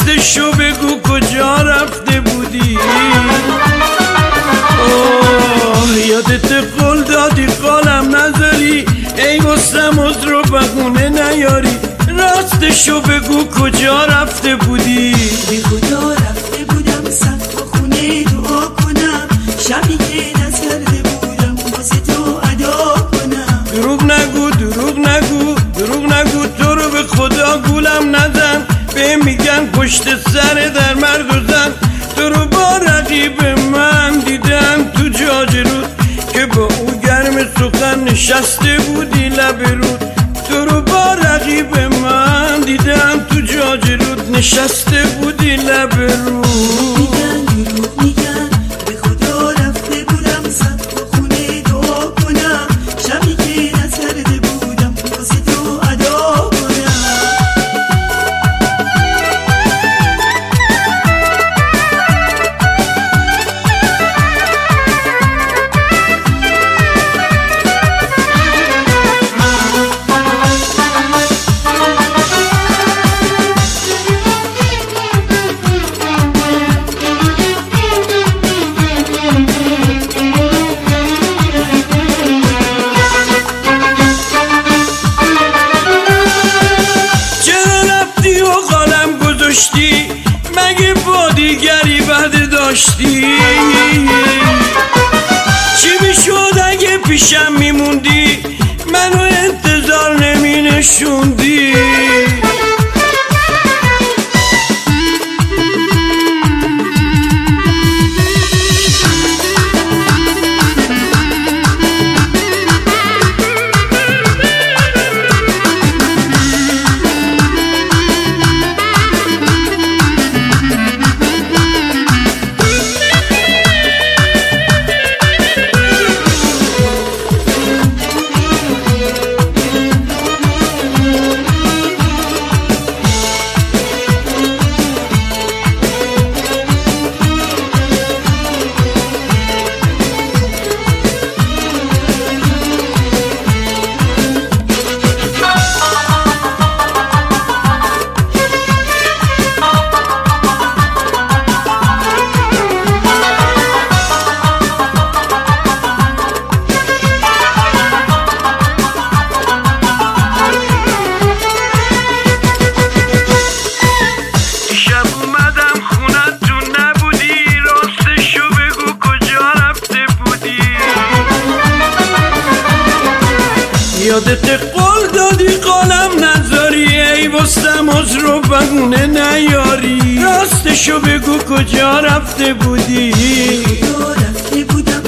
راستشو بگو کجا رفته بودی؟ یادت قول دادی قالم نذاری، ای واسم عذر و بهونه نیاری. راستشو بگو کجا رفته بودی؟ به خدا رفته بودم صف خونه دعا کنم، شبی که نزرده بودم واسه تو ادا کنم. دروغ نگو دروغ نگو دروغ نگو، تو رو به خدا گولم نزن. به میگن پشت سر در مرد و زن، تو رو با رقیب من دیدم تو جاجرود که با او گرم سخن نشسته بودی لب رود. تو رو با رقیب من دیدم تو جاجرود نشسته بودی لب رود. میگن دروغ میگن، به خدا رفته بودم صف خونه دعا کنم، شبی که نزرده بودم واسه تو ادا کنم. مگه با دیگری بعد داشتی؟ چی میشد اگه پیشم میموندی، منو انتظار نمی نشوندی؟ یادت قول دادی قالم نذاری، ای واسم عذر و بهونه نیاری. راستشو بگو کجا رفته بودی؟ رفته بودم